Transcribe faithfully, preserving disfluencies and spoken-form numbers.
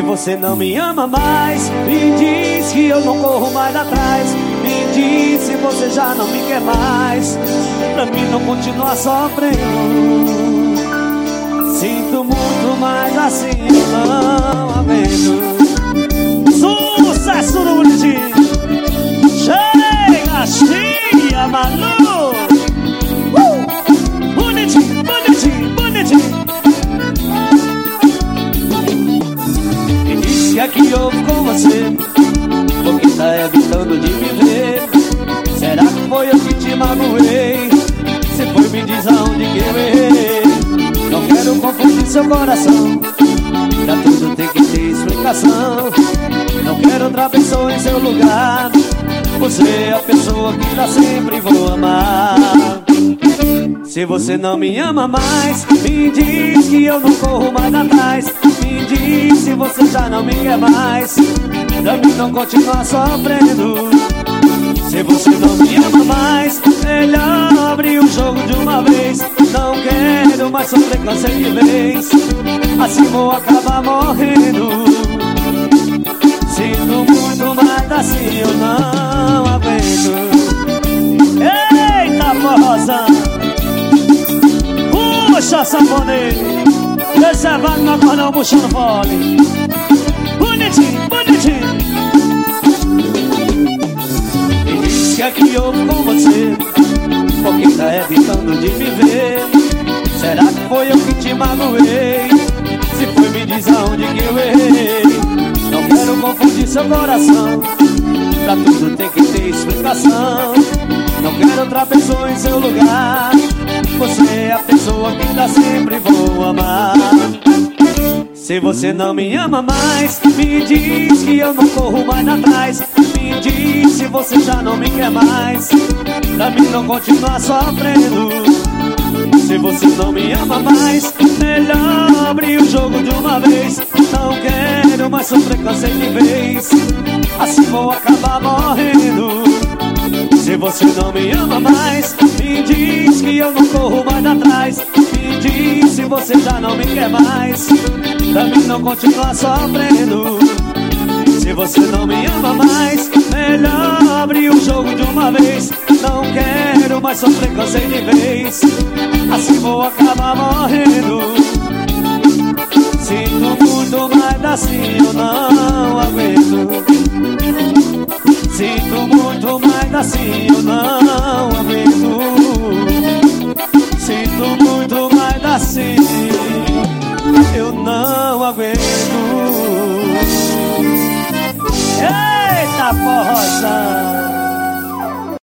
você não me ama mais, me diz que eu não corro mais atrás. Me diz se você já não me quer mais, pra mim não continuar sofrendo. Sinto muito, mas assim eu não aguento. Sucesso no bonitinho. Chega, chia, Manu. uh! Bonitinho, bonitinho, bonitinho. Me disse que aqui houve com você, porque tá evitando de me ver. Será que foi eu que te magoei? Se foi, me diz aonde que eu errei. Não quero confundir seu coração, pra tudo tem que ter explicação. Não quero outra pessoa em seu lugar, você é a pessoa que pra sempre vou amar. Se você não me ama mais, me diz que eu não corro mais atrás. Me diz se você já não me quer mais, pra mim não continuar sofrendo. Se você não me ama mais, melhor abrir o jogo de uma vez. Não quero mais sofrer, cansei de vez, assim vou acabar morrendo. Sinto muito, mas assim eu não aguento. Eita, forrozão, puxa, sanfoneiro, reservado no acordão, puxando fole. Bonitinho, bonitinho. Me diz que aqui houve com você, porque tá evitando de me ver. Será que foi eu que te magoei? Se foi, me diz aonde que eu errei. Não quero confundir seu coração, pra tudo tem que ter explicação. Não quero outra pessoa em seu lugar, você é a pessoa que pra sempre vou amar. Se você não me ama mais, me diz que eu não corro mais atrás. Me diz se você já não me quer mais, pra mim não continuar sofrendo. Se você não me ama mais, melhor abrir o jogo de uma vez. Não quero mais sofrer, cansei de vez, assim vou acabar morrendo. Se você não me ama mais, me diz que eu não corro mais atrás. Me diz se você já não me quer mais, pra mim não continuar sofrendo. Se você não me ama mais, melhor abrir o jogo de uma vez. Não quero mais sofrer, cansei de vez, assim vou acabar morrendo. Sinto muito, mas assim eu não aguento. Sinto muito, mas assim eu não aguento. Sinto muito, mas assim eu não aguento. Eita, forrozão.